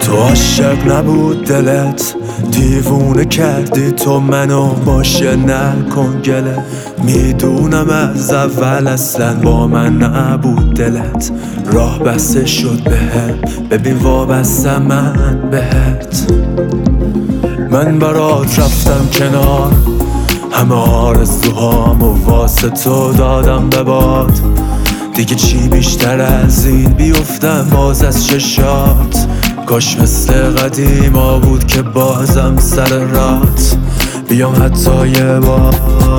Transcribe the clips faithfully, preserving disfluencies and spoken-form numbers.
تو عاشق نبود دلت، دیوونه کردی تو منو، باشه نکن گله. میدونم از اول اصلا با من نبود دلت، راه بسته شد بهم، ببین وابسته من بهت. من برات رفتم کنار، همه آرزوهامو واسه تو دادم به باد. دیگه چی بیشتر از این بیفتم باز از چشات، کاش مثل قدیما بود که بازم سر رات بیام حتی یه بار.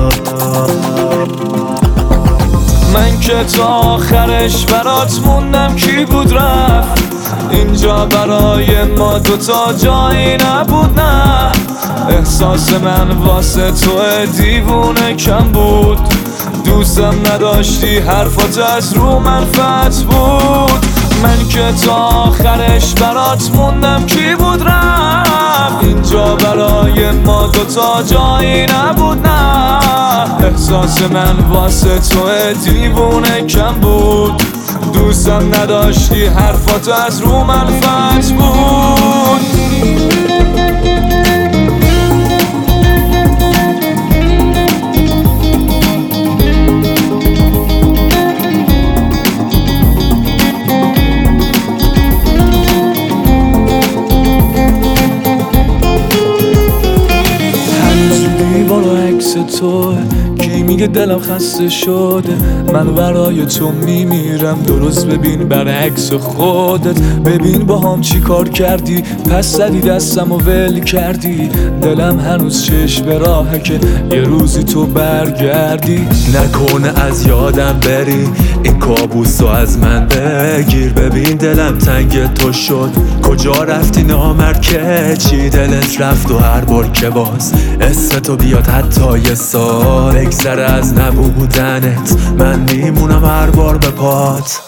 من که تا آخرش برات موندم کی بود رفت، اینجا برای ما دوتا جایی نبود نه. احساس من واسه تو دیوونه کم بود، دوستم نداشتی حرفات از رو منفعت بود. من که تا آخرش برات موندم کی بود رفت، اینجا برای ما دوتا جایی نبود نه. احساس من واسه تو دیوونه کم بود، دوستم نداشتی حرفات از رو منفعت بود. تو کی میگه دلم خسته شده، من برای تو میمیرم، درست ببین برعکس خودت. ببین با هم چی کار کردی، پس زدی دستم و ول کردی. دلم هنوز چشم به راهه که یه روزی تو برگردی. نکنه از یادم بری، این کابوسو از من بگیر. ببین دلم تنگ تو شد، کجا رفتی نامرد که چی دلت رفت. و هر بار که باز اسم تو بیاد حتی یه سال بگذره از نبودنت، من میمونم هر بار به پات.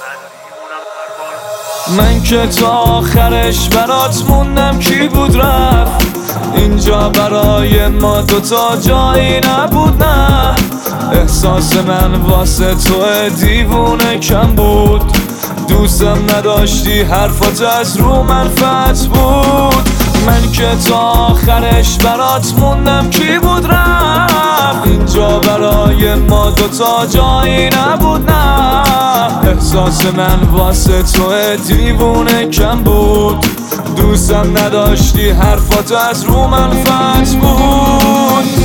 من که تا آخرش برات موندم کی بود رفت، اینجا برای ما دوتا جایی نبود نه. احساس من واسه تو دیوونه کم بود، دوستم نداشتی حرفات از رو منفعت بود. من که تا آخرش برات موندم کی بود رفت، اینجا برای ما دوتا جایی نبود نه. احساس من واسه تو دیوونه کم بود، دوستم نداشتی حرفات از رو منفعت بود.